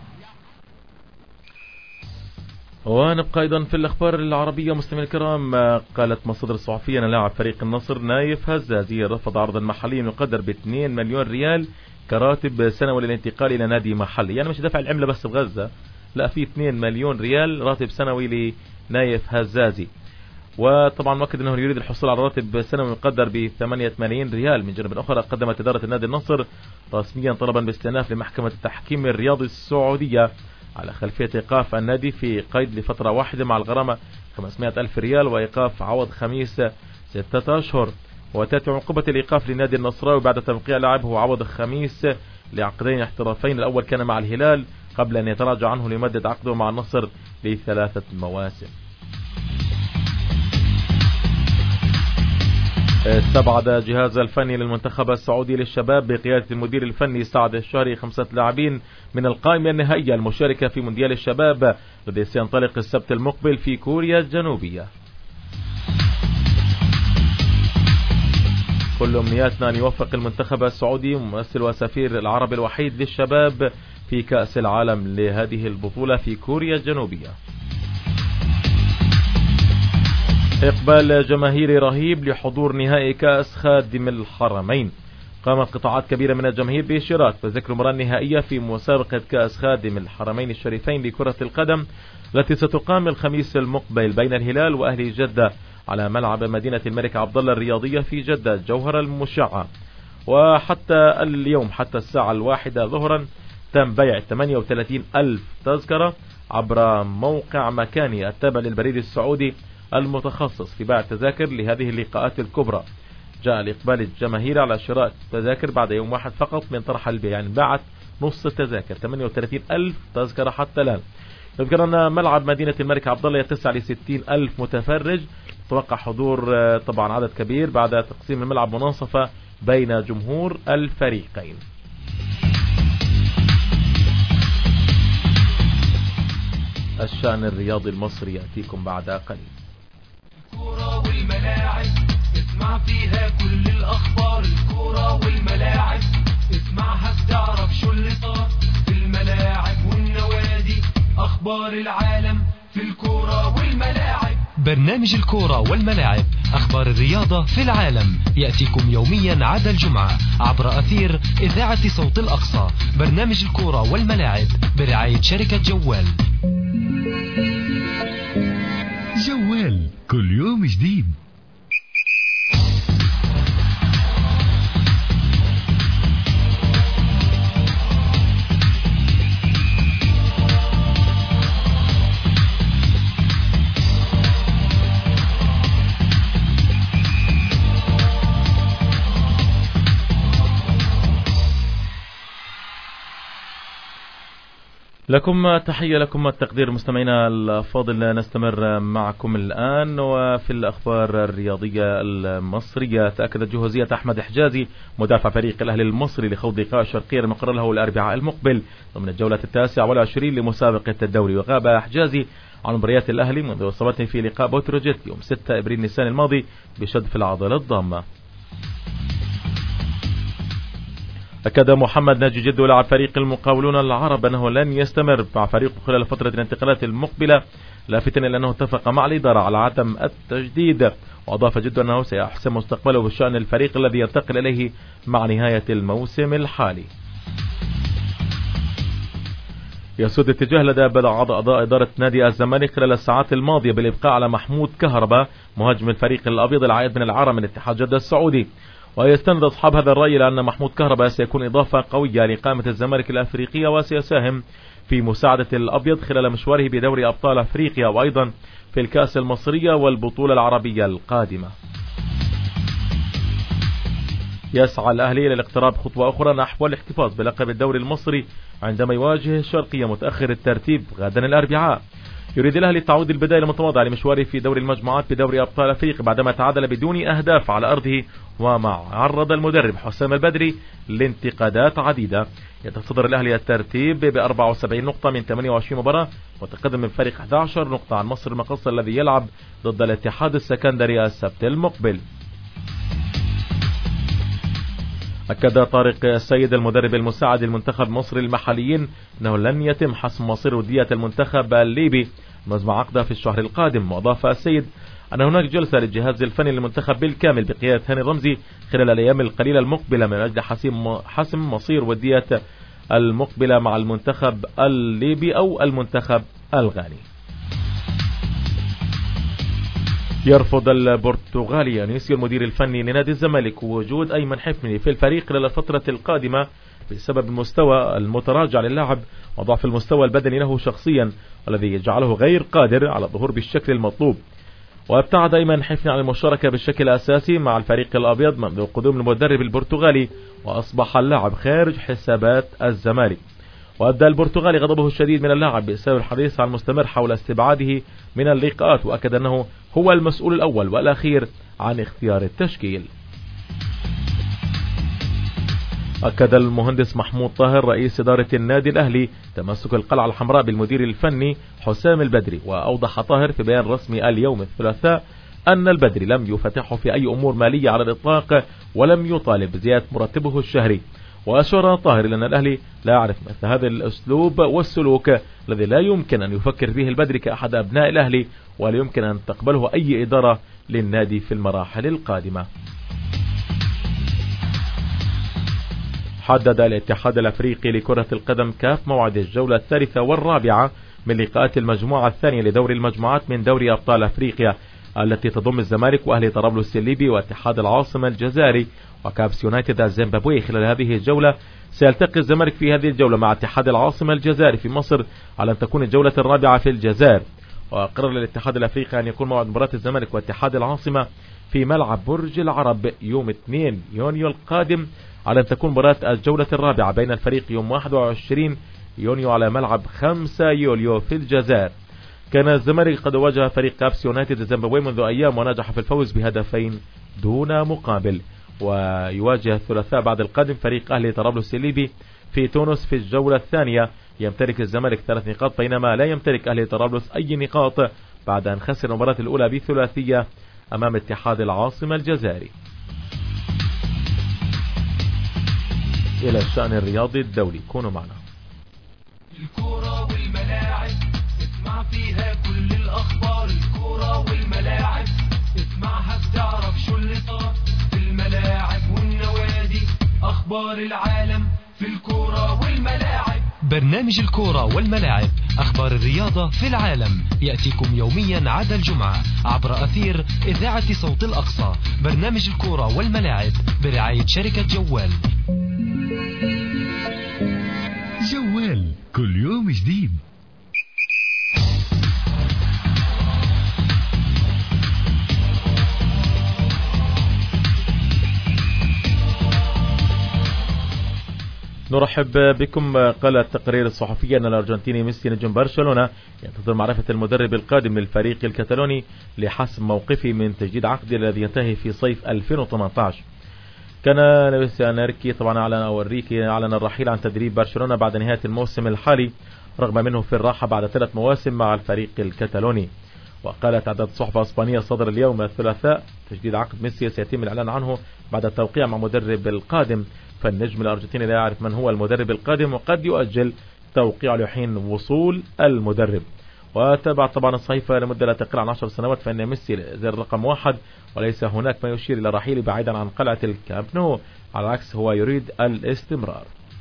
ونبقى أيضا في الأخبار العربية مستمعينا الكرام. قالت مصادر صحفية أن لاعب فريق النصر نايف هزازي رفض عرضا محليا يقدر ب اثنين مليون ريال كراتب سنوي للانتقال إلى نادي محلي، يعني مش دفع العملة بس بغزة، لا في اثنين مليون ريال راتب سنوي لنايف هزازي. وطبعا مؤكد أنه يريد الحصول على راتب سنوي يقدر ب ثمانية ملايين ريال. من جانب آخر قدمت إدارة النادي النصر رسميا طلبا باستئناف لمحكمة التحكيم الرياضي السعودية على خلفية إيقاف النادي في قيد لفترة واحدة مع الغرامة خمسمائة ألف ريال وإيقاف عوض خميس ستة أشهر. وتأتي عقوبة الإيقاف للنادي النصراوي بعد توقيع لاعبه عوض خميس لعقدين احترافين. الأول كان مع الهلال قبل أن يتراجع عنه ليمدد عقده مع النصر لثلاثة مواسم. استبعد جهاز الفني للمنتخب السعودي للشباب بقيادة المدير الفني سعد الشهري خمسة لاعبين من القائمة النهائية المشاركة في مونديال الشباب الذي سينطلق السبت المقبل في كوريا الجنوبية. كل أمنياتنا أن يوفق المنتخب السعودي ممثل وسفير العرب الوحيد للشباب في كأس العالم لهذه البطولة في كوريا الجنوبية. إقبال جماهيري رهيب لحضور نهائي كأس خادم الحرمين. قامت قطاعات كبيرة من الجماهير باشتراك تذاكر المباراة النهائية في مسابقة كأس خادم الحرمين الشريفين لكرة القدم التي ستقام الخميس المقبل بين الهلال وأهلي جدة على ملعب مدينة الملك عبدالله الرياضية في جدة الجوهرة المشعة. وحتى اليوم حتى الساعة الواحدة ظهرا تم بيع ثمانية وثلاثين ألف تذكرة عبر موقع مكاني التابع للبريد السعودي المتخصص في بيع التذاكر لهذه اللقاءات الكبرى. جاء الإقبال الجماهيري على شراء التذاكر بعد يوم واحد فقط من طرح البيع، يعني باعت نص التذاكر ثمانية وثلاثين ألف تذكرة حتى الآن. يذكر أن ملعب مدينة الملك عبدالله يتسع لستين ألف متفرج، توقع حضور طبعا عدد كبير بعد تقسيم الملعب مناصفة بين جمهور الفريقين. الشأن الرياضي المصري يأتيكم بعد قليل. الكورة والملاعب اسمع فيها كل الأخبار، الكورة والملاعب اسمعها بتعرف شو اللي صار في الملاعب والنوادي، أخبار العالم في الكورة والملاعب. برنامج الكورة والملاعب، أخبار الرياضة في العالم، يأتيكم يوميا عدا الجمعة عبر أثير إذاعة صوت الأقصى. برنامج الكورة والملاعب برعاية شركة جوال. جوال كل يوم جديد. لكم تحية، لكم التقدير مستمعينا الفاضل. نستمر معكم الآن وفي الأخبار الرياضية المصرية. تأكدت جهوزية أحمد حجازي مدافع فريق الأهلي المصري لخوض لقاء الشرقية المقرر له الأربعاء المقبل ضمن الجولة التاسعة والعشرين لمسابقة الدوري. وغاب حجازي عن مباريات الأهلي منذ إصابته في لقاء بوتروجيت يوم ستة أبريل نيسان الماضي بشد في العضلة الضامة. أكد محمد ناجي جدو لاعب فريق المقاولون العرب أنه لن يستمر مع فريقه خلال فترة الانتقالات المقبلة، لافتا إلى أنه اتفق مع الإدارة على عدم التجديد. وأضاف جدو أنه سيحسم مستقبله بشأن الفريق الذي ينتقل إليه مع نهاية الموسم الحالي. يسود اتجاه لدى بعض أعضاء إدارة نادي الزمالك خلال الساعات الماضية بالإبقاء على محمود كهربا مهاجم الفريق الأبيض العائد من العارة من اتحاد جدة السعودي. ويستند أصحاب هذا الرأي لأن محمود كهربا سيكون إضافة قوية لقائمة الزمالك الأفريقية، وسيساهم في مساعدة الأبيض خلال مشواره بدوري أبطال أفريقيا وأيضا في الكأس المصرية والبطولة العربية القادمة. يسعى الأهلي للاقتراب خطوة أخرى نحو الاحتفاظ بلقب الدوري المصري عندما يواجه الشرقية متأخر الترتيب غدا الأربعاء. يريد الأهلي تعويض البداية المتواضعة لمشواره في دوري المجموعات بدوري أبطال أفريقيا بعدما تعادل بدون أهداف على أرضه، ومع عرض المدرب حسام البدري لانتقادات عديدة. يتصدر الأهلي الترتيب ب أربعة وسبعين نقطة من ثمانية وعشرين مباراة، متقدم من فريق أحد عشر نقطة عن مصر المقصة الذي يلعب ضد الاتحاد السكندري السبت المقبل. أكد طارق السيد المدرب المساعد المنتخب مصر المحليين أنه لن يتم حسم مصير ودية المنتخب الليبي مجمع عقده في الشهر القادم. وأضاف السيد أن هناك جلسة للجهاز الفني للمنتخب بالكامل بقيادة هاني رمزي خلال الأيام القليلة المقبلة من أجل حسم مصير ودية المقبلة مع المنتخب الليبي أو المنتخب الغاني. يرفض البرتغالي أنيسيو المدير الفني لنادي الزمالك وجود أيمن حفني في الفريق خلال الفترة القادمة بسبب المستوى المتراجع للاعب وضعف المستوى البدني له شخصيا، والذي يجعله غير قادر على الظهور بالشكل المطلوب. وابتعد أيمن حفني عن المشاركة بالشكل الأساسي مع الفريق الأبيض منذ قدوم المدرب البرتغالي، وأصبح اللاعب خارج حسابات الزمالك. وأبدى البرتغالي غضبه الشديد من اللاعب بسبب الحديث عن مستمر حول استبعاده من اللقاءات، وأكد أنه هو المسؤول الأول والأخير عن اختيار التشكيل. أكد المهندس محمود طاهر رئيس إدارة النادي الأهلي تمسك القلعة الحمراء بالمدير الفني حسام البدري. وأوضح طاهر في بيان رسمي اليوم الثلاثاء أن البدري لم يفتحه في أي أمور مالية على الإطلاق ولم يطالب بزيادة مرتبه الشهري. وأشار طاهر إلى أن الأهلي لا يعرف مثل هذا الأسلوب والسلوك الذي لا يمكن أن يفكر فيه البدري كأحد أبناء الأهلي، ولا يمكن أن تقبله أي إدارة للنادي في المراحل القادمة. حدد الاتحاد الأفريقي لكرة القدم كاف موعد الجولة الثالثة والرابعة من لقاءات المجموعة الثانية لدوري المجموعات من دوري أبطال أفريقيا التي تضم الزمالك وأهلي طرابلس الليبي واتحاد العاصمة الجزائري وكابس يونايتد الزيمبابوي. خلال هذه الجولة سيلتقي الزمالك في هذه الجولة مع اتحاد العاصمة الجزائري في مصر على أن تكون الجولة الرابعة في الجزائر. وقرر الاتحاد الأفريقي أن يكون موعد مباراة الزمالك واتحاد العاصمة في ملعب برج العرب يوم اثنين يونيو القادم، على أن تكون مباراة الجولة الرابعة بين الفريق يوم واحد وعشرين يونيو على ملعب خمسة يوليو في الجزائر. كان الزمالك قد واجه فريق كابس يونايتد الزيمبابوي منذ أيام ونجح في الفوز بهدفين دون مقابل. ويواجه الثلاثاء بعد القادم فريق أهلي طرابلس الليبي في تونس في الجولة الثانية. يمتلك الزمالك ثلاث نقاط بينما لا يمتلك أهلي طرابلس أي نقاط بعد أن خسر المباراة الأولى بثلاثية أمام اتحاد العاصمة الجزائري. إلى الشأن الرياضي الدولي، كونوا معنا. الكرة والملاعب اسمع فيها كل الأخبار. الكرة والملاعب اسمعها بتعرف شو اللي صار في الملاعب والنوادي. أخبار العالم في الكرة والملاعب. برنامج الكرة والملاعب، أخبار الرياضة في العالم، يأتيكم يوميا عدا الجمعة عبر أثير إذاعة صوت الأقصى. برنامج الكرة والملاعب برعاية شركة جوال. جوال كل يوم جديد. نرحب بكم. قال التقرير الصحفي أن الأرجنتيني ميسي نجم برشلونة ينتظر معرفة المدرب القادم للفريق الكتالوني لحسم موقفه من تجديد عقده الذي ينتهي في صيف ألفين وثمانية عشر. كان لويس انريكي طبعا اعلن او انريكي اعلن الرحيل عن تدريب برشلونة بعد نهاية الموسم الحالي رغم منه في الراحة بعد ثلاث مواسم مع الفريق الكتالوني. وقالت عدد صحفة اسبانية صدر اليوم الثلاثاء تجديد عقد ميسي سيتم الاعلان عنه بعد التوقيع مع مدرب القادم، فالنجم الارجنتيني لا يعرف من هو المدرب القادم وقد يؤجل توقيعه لحين وصول المدرب. وتابع طبعا الصحيفة لمدة لا تقل عن عشر سنوات فإن ميسي زر رقم واحد وليس هناك ما يشير إلى رحيله بعيدا عن قلعة الكامب نو، على العكس هو يريد الاستمرار.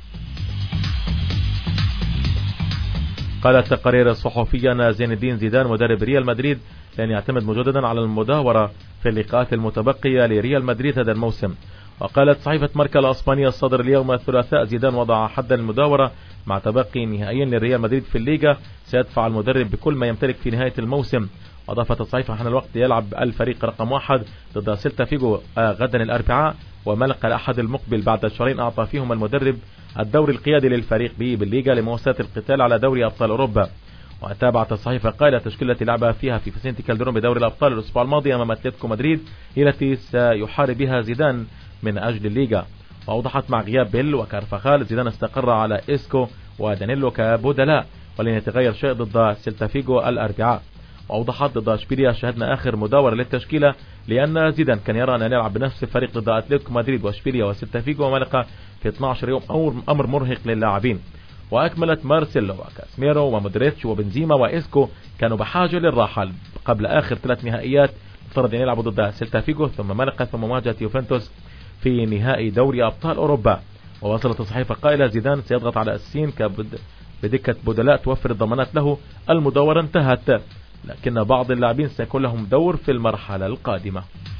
قال التقارير الصحفية أن زين الدين زيدان مدرب ريال مدريد لن يعتمد مجددا على المداورة في اللقاءات المتبقية لريال مدريد هذا الموسم. وقالت صحيفة ماركا الأسبانية الصدر اليوم الثلاثاء زيدان وضع حدا للمداورة مع تبقي نهائيا لريال مدريد في الليغا سيدفع المدرب بكل ما يمتلك في نهاية الموسم. وأضافت الصحيفة حان الوقت يلعب الفريق رقم واحد ضد سيلتا فيجو غدا الأربعاء وملقى الأحد المقبل بعد شهرين أعطى فيهم المدرب الدور القيادي للفريق به بالليغا لمواصلة القتال على دوري أبطال أوروبا. وتابعت الصحيفة قائلة التشكيلة التي لعب فيها في فيسنتي كالدرون بدوري الأبطال الأسبوع الماضي أمام أتلتيكو مدريد هي التي سيحارب بها زيدان من أجل الليغا. وأوضحت مع غياب بيل وكارفاخال زيدان استقر على إسكو ودانيلو كبدلاء ولن يتغير شيء ضد سيلتا فيجو الأربعاء. وأوضحت ضد اشبيليا شهدنا آخر مداورة للتشكيلة لأن زيدان كان يرى أن يلعب بنفس الفريق ضد أتلتيكو مدريد واشبيليا وسيلتا فيجو وملقى في اثني عشر يوم أمر مرهق للاعبين. وأكملت مارسيلو وكاسميرو ومودريتش وبنزيما وإسكو كانوا بحاجة للراحة قبل آخر ثلاث نهائيات افترض أن يلعبوا ضد سيلتا فيجو ثم ملقى ثم مواجهة يوفنتوس في نهائي دوري أبطال أوروبا. ووصلت الصحيفة قائلة زيدان سيضغط على السين كبد بدكة بدلاء توفر الضمانات له. المداورة انتهت لكن بعض اللاعبين سيكون لهم دور في المرحلة القادمة.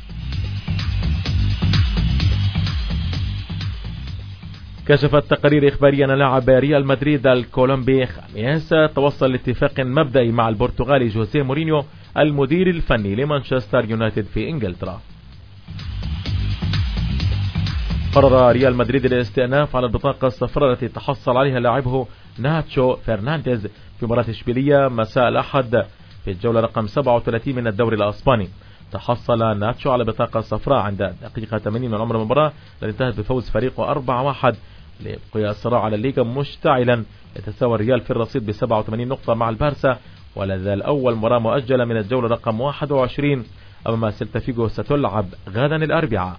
كشفت تقارير إخبارية أن لاعب ريال مدريد الكولومبي خاميس توصل لاتفاق مبدئي مع البرتغالي جوزيه مورينيو المدير الفني لمانشستر يونايتد في إنجلترا. قرر ريال مدريد الاستئناف على البطاقة الصفراء التي تحصل عليها لاعبه ناتشو فرنانديز في مباراة اشبيلية مساء الأحد في الجولة رقم سبعة وثلاثين من الدوري الأسباني. تحصل ناتشو على بطاقة صفراء عند دقيقة ثمانين من عمر المباراة التي انتهت بفوز فريقه أربعة واحد ليبقي الصراع على الليغا مشتعلا. يتساوى الريال في الرصيد ب سبعة وثمانين نقطة مع البارسا ولا زال أول مباراة مؤجلة من الجولة رقم واحد وعشرين أمام سيلتا فيجو ستلعب غدا الأربعاء.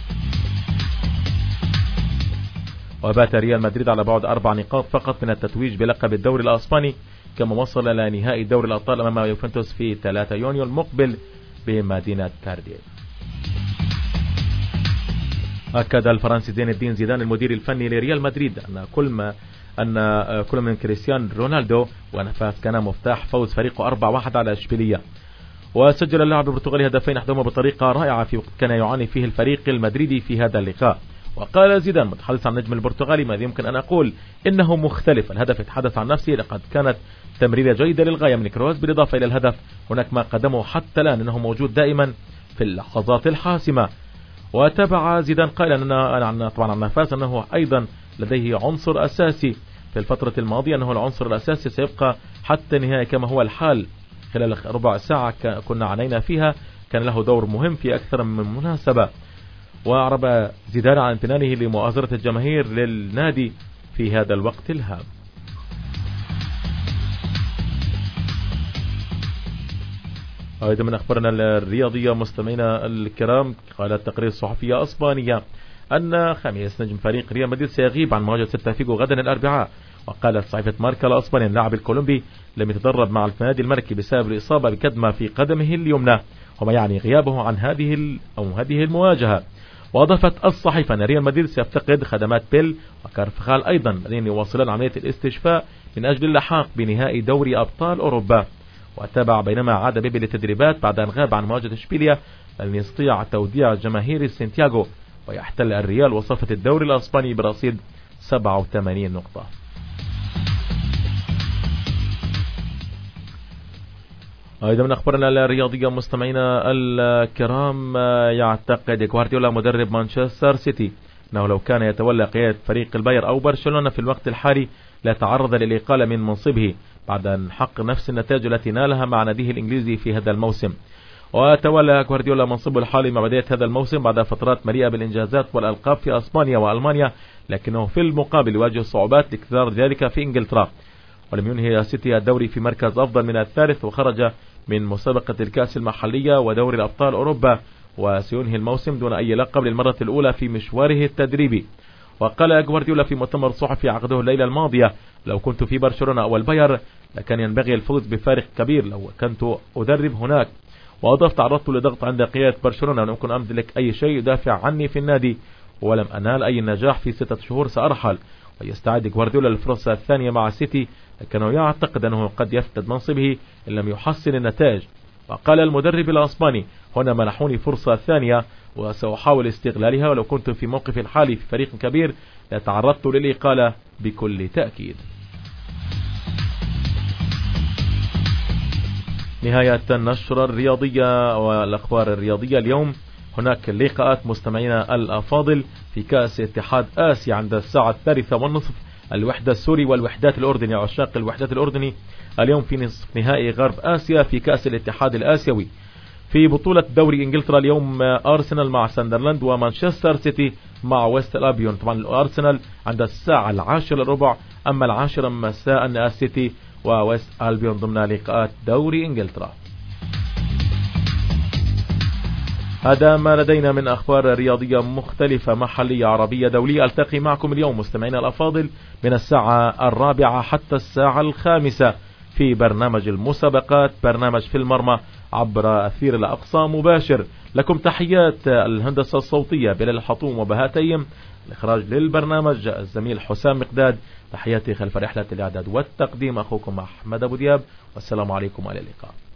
وبات ريال مدريد على بعد أربع نقاط فقط من التتويج بلقب الدوري الأسباني كما وصل إلى نهائي دوري الأبطال أمام يوفنتوس في ثلاثة يونيو المقبل بمدينة كارديف. أكد الفرنسي زين الدين زيدان المدير الفني لريال مدريد أن كل ما أن كل من كريستيانو رونالدو ونفاس كان مفتاح فوز فريقه أربعة واحد على اشبيلية. وسجل اللاعب البرتغالي هدفين أحدهما بطريقة رائعة في وقت كان يعاني فيه الفريق المدريدي في هذا اللقاء. وقال زيدان متحدث عن النجم البرتغالي ماذا يمكن أن أقول إنه مختلف. الهدف يتحدث عن نفسه لقد كانت تمريرة جيدة للغاية من كروز بالإضافة إلى الهدف هناك ما قدمه حتى الآن أنه موجود دائما في اللحظات الحاسمة. وتابع زيدان قائلا أن طبعا عن نفاس أنه أيضا لديه عنصر أساسي في الفترة الماضية أنه العنصر الأساسي سيبقى حتى النهاية كما هو الحال. خلال ربع ساعة كنا عنينا فيها كان له دور مهم في أكثر من مناسبة. وأعرب زيدان عن امتنانه لمؤازرة الجماهير للنادي في هذا الوقت الهام. أيضا من أخبارنا الرياضية مستمعينا الكرام قال التقرير الصحفية أسبانية أن خميس نجم فريق ريال مدريد سيغيب عن مواجهة سيلتا فيجو غدا الأربعاء. وقالت صحيفة ماركا الأسباني اللاعب الكولومبي لم يتدرب مع النادي الملكي بسبب الإصابة بكدمة في قدمه اليمنى وما يعني غيابه عن هذه أو هذه المواجهة. وأضافت الصحيفة أن ريال مدريد سيفتقد خدمات بيل وكارفخال أيضا الذين يواصلان عملية الاستشفاء من أجل اللحاق بنهائي دوري أبطال أوروبا. واتبع بينما عاد بيبي للتدريبات بعد أن غاب عن مواجهة اشبيليا لن يستطيع توديع جماهير سانتياغو ويحتل الريال وصفة الدوري الأسباني برصيد سبعة وثمانين نقطة. أيضا من أخبارنا الرياضية مستمعينا الكرام يعتقد غوارديولا مدرب مانشستر سيتي أنه لو كان يتولى قيادة فريق الباير أو برشلونة في الوقت الحالي لا تعرض للإقالة من منصبه بعد أن حقق نفس النتائج التي نالها مع ناديه الإنجليزي في هذا الموسم. وتولى جوارديولا منصبه الحالي مع بداية هذا الموسم بعد فترات مليئة بالإنجازات والألقاب في أسبانيا وألمانيا، لكنه في المقابل يواجه صعوبات لاكتظاظ ذلك في إنجلترا. ولم ينهي سيتي الدوري في مركز أفضل من الثالث، وخرج من مسابقة الكأس المحلية ودوري الأبطال أوروبا، وسينهي الموسم دون أي لقب للمرة الأولى في مشواره التدريبي. وقال جوارديولا في مؤتمر صحفي عقده الليلة الماضية: لو كنت في برشلونة أو الباير لكان ينبغي الفوز بفارق كبير لو كنت أدرب هناك. وأضاف: تعرضت لضغط عند قيادة برشلونة ولم أكن أمتلك أي شيء يدافع عني في النادي، ولم أنال أي نجاح في ستة شهور سأرحل. ويستعد جوارديولا للفرصة الثانية مع سيتي، لكنه يعتقد أنه قد يفتد منصبه إن لم يحسن النتائج. وقال المدرب الأسباني: هنا منحوني فرصة ثانية وسأحاول استغلالها، ولو كنت في موقف الحالي في فريق كبير لتعرضت للإقالة بكل تأكيد. نهاية النشرة الرياضية والأخبار الرياضية اليوم. هناك لقاءات مستمعينا الأفاضل في كأس اتحاد آسيا عند الساعة الثالثة والنصف، الوحدة السوري والوحدات الأردني، عشاق الوحدات الأردني اليوم في نصف نهائي غرب آسيا في كأس الاتحاد الآسيوي. في بطولة دوري إنجلترا اليوم أرسنال مع ساندرلاند ومانشستر سيتي مع ويست ألبيون. طبعا الأرسنال عند الساعة العاشرة الربع، أما العاشرة مساء السيتي وويست ألبيون ضمن لقاءات دوري إنجلترا. هذا ما لدينا من أخبار رياضية مختلفة محلية عربية دولية. ألتقي معكم اليوم مستمعينا الأفاضل من الساعة الرابعة حتى الساعة الخامسة في برنامج المسابقات، برنامج في المرمى عبر أثير الأقصى مباشر. لكم تحيات الهندسة الصوتية بلال الحطوم وبهاتيم، الإخراج للبرنامج الزميل حسام مقداد، تحياتي خلف رحلة الإعداد والتقديم أخوكم أحمد أبو دياب، والسلام عليكم وإلى اللقاء.